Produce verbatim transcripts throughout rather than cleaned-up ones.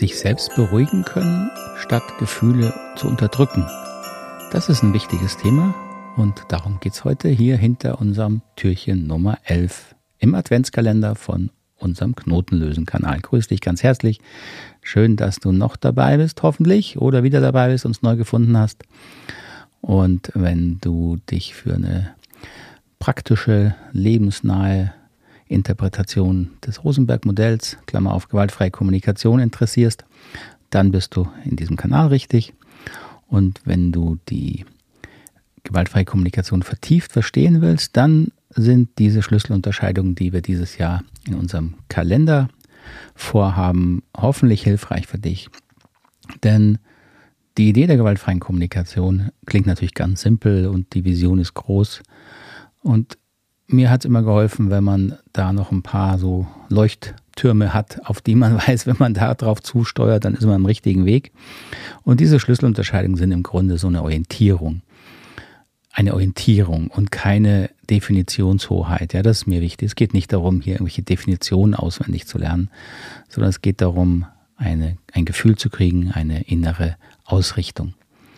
sich selbst beruhigen können, statt Gefühle zu unterdrücken. Das ist ein wichtiges Thema und darum geht's heute hier hinter unserem Türchen Nummer elf im Adventskalender von unserem Knotenlösen-Kanal. Grüß dich ganz herzlich. Schön, dass du noch dabei bist, hoffentlich, oder wieder dabei bist, uns neu gefunden hast. Und wenn du dich für eine praktische, lebensnahe Interpretation des Rosenberg-Modells, Klammer auf gewaltfreie Kommunikation, interessierst, dann bist du in diesem Kanal richtig. Und wenn du die gewaltfreie Kommunikation vertieft verstehen willst, dann sind diese Schlüsselunterscheidungen, die wir dieses Jahr in unserem Kalender vorhaben, hoffentlich hilfreich für dich. Denn die Idee der gewaltfreien Kommunikation klingt natürlich ganz simpel und die Vision ist groß. Und mir hat es immer geholfen, wenn man da noch ein paar so Leuchttürme hat, auf die man weiß, wenn man da drauf zusteuert, dann ist man am richtigen Weg. Und diese Schlüsselunterscheidungen sind im Grunde so eine Orientierung. Eine Orientierung und keine Definitionshoheit. Ja, das ist mir wichtig. Es geht nicht darum, hier irgendwelche Definitionen auswendig zu lernen, sondern es geht darum, eine, ein Gefühl zu kriegen, eine innere Ausrichtung.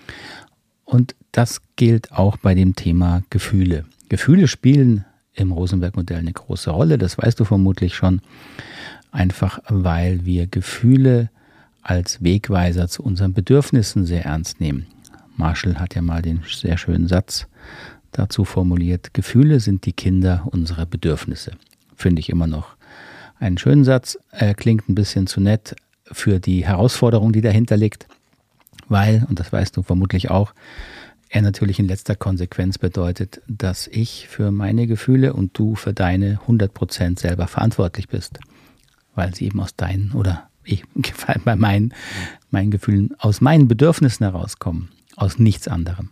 Und das gilt auch bei dem Thema Gefühle. Gefühle spielen im Rosenberg-Modell eine große Rolle, das weißt du vermutlich schon, einfach weil wir Gefühle als Wegweiser zu unseren Bedürfnissen sehr ernst nehmen. Marshall hat ja mal den sehr schönen Satz dazu formuliert: Gefühle sind die Kinder unserer Bedürfnisse. Finde ich immer noch einen schönen Satz. Er klingt ein bisschen zu nett für die Herausforderung, die dahinter liegt, weil, und das weißt du vermutlich auch, er natürlich in letzter Konsequenz bedeutet, dass ich für meine Gefühle und du für deine hundert Prozent selber verantwortlich bist, weil sie eben aus deinen oder ich bei meinen, meinen Gefühlen aus meinen Bedürfnissen herauskommen. Aus nichts anderem.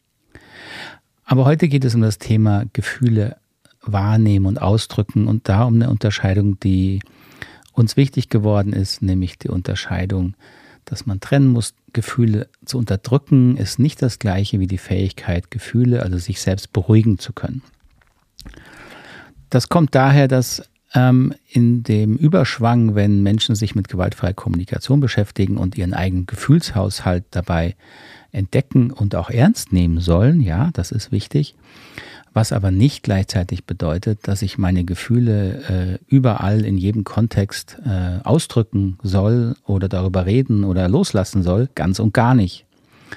Aber heute geht es um das Thema Gefühle wahrnehmen und ausdrücken und da um eine Unterscheidung, die uns wichtig geworden ist, nämlich die Unterscheidung, dass man trennen muss, Gefühle zu unterdrücken, ist nicht das Gleiche wie die Fähigkeit, Gefühle, also sich selbst beruhigen zu können. Das kommt daher, dass ähm, in dem Überschwang, wenn Menschen sich mit gewaltfreier Kommunikation beschäftigen und ihren eigenen Gefühlshaushalt dabei entdecken und auch ernst nehmen sollen, ja, das ist wichtig, was aber nicht gleichzeitig bedeutet, dass ich meine Gefühle äh, überall in jedem Kontext äh, ausdrücken soll oder darüber reden oder loslassen soll, ganz und gar nicht.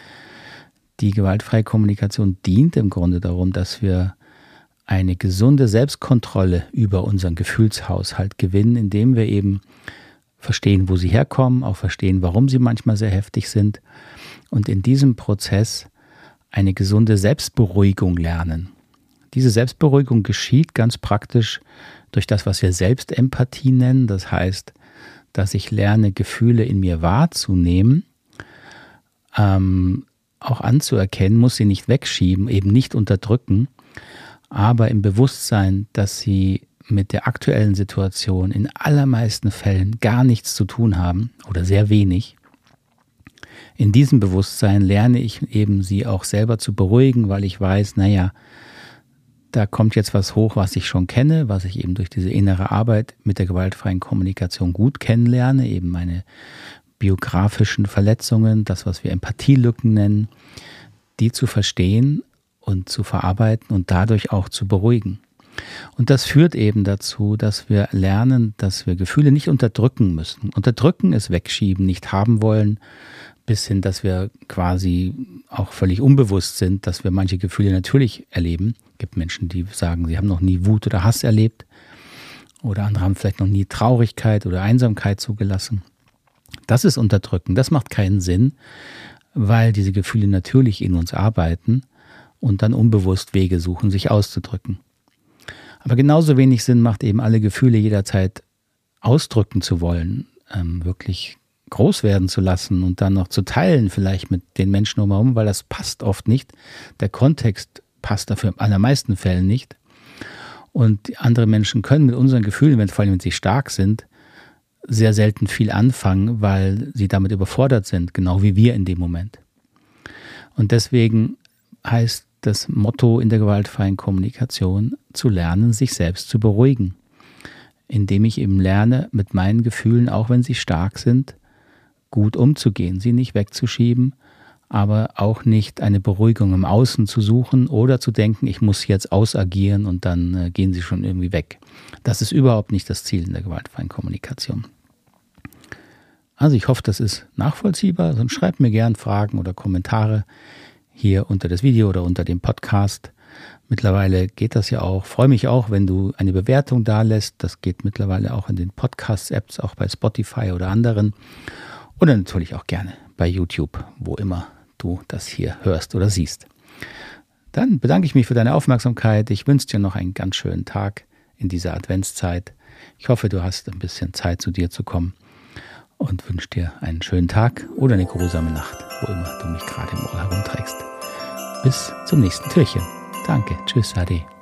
Die gewaltfreie Kommunikation dient im Grunde darum, dass wir eine gesunde Selbstkontrolle über unseren Gefühlshaushalt gewinnen, indem wir eben verstehen, wo sie herkommen, auch verstehen, warum sie manchmal sehr heftig sind und in diesem Prozess eine gesunde Selbstberuhigung lernen. Diese Selbstberuhigung geschieht ganz praktisch durch das, was wir Selbstempathie nennen. Das heißt, dass ich lerne, Gefühle in mir wahrzunehmen, ähm, auch anzuerkennen, muss sie nicht wegschieben, eben nicht unterdrücken, aber im Bewusstsein, dass sie mit der aktuellen Situation in allermeisten Fällen gar nichts zu tun haben oder sehr wenig. In diesem Bewusstsein lerne ich eben, sie auch selber zu beruhigen, weil ich weiß, naja, da kommt jetzt was hoch, was ich schon kenne, was ich eben durch diese innere Arbeit mit der gewaltfreien Kommunikation gut kennenlerne, eben meine biografischen Verletzungen, das, was wir Empathielücken nennen, die zu verstehen und zu verarbeiten und dadurch auch zu beruhigen. Und das führt eben dazu, dass wir lernen, dass wir Gefühle nicht unterdrücken müssen. Unterdrücken ist wegschieben, nicht haben wollen, bis hin, dass wir quasi auch völlig unbewusst sind, dass wir manche Gefühle natürlich erleben. Es gibt Menschen, die sagen, sie haben noch nie Wut oder Hass erlebt oder andere haben vielleicht noch nie Traurigkeit oder Einsamkeit zugelassen. Das ist Unterdrücken, das macht keinen Sinn, weil diese Gefühle natürlich in uns arbeiten und dann unbewusst Wege suchen, sich auszudrücken. Aber genauso wenig Sinn macht eben alle Gefühle jederzeit ausdrücken zu wollen, ähm, wirklich groß werden zu lassen und dann noch zu teilen vielleicht mit den Menschen drumherum, weil das passt oft nicht. Der Kontext passt dafür in allermeisten Fällen nicht. Und andere Menschen können mit unseren Gefühlen, wenn, vor allem wenn sie stark sind, sehr selten viel anfangen, weil sie damit überfordert sind, genau wie wir in dem Moment. Und deswegen heißt das Motto in der gewaltfreien Kommunikation, zu lernen, sich selbst zu beruhigen. Indem ich eben lerne, mit meinen Gefühlen, auch wenn sie stark sind, gut umzugehen, sie nicht wegzuschieben, aber auch nicht eine Beruhigung im Außen zu suchen oder zu denken, ich muss jetzt ausagieren und dann äh, gehen sie schon irgendwie weg. Das ist überhaupt nicht das Ziel in der gewaltfreien Kommunikation. Also ich hoffe, das ist nachvollziehbar. Sonst schreibt mir gern Fragen oder Kommentare hier unter das Video oder unter dem Podcast. Mittlerweile geht das ja auch. Freue mich auch, wenn du eine Bewertung da lässt. Das geht mittlerweile auch in den Podcast-Apps, auch bei Spotify oder anderen. Oder natürlich auch gerne bei YouTube, wo immer du das hier hörst oder siehst. Dann bedanke ich mich für deine Aufmerksamkeit. Ich wünsche dir noch einen ganz schönen Tag in dieser Adventszeit. Ich hoffe, du hast ein bisschen Zeit, zu dir zu kommen und wünsche dir einen schönen Tag oder eine geruhsame Nacht, wo immer du mich gerade im Ohr herumträgst. Bis zum nächsten Türchen. Danke. Tschüss, Ade.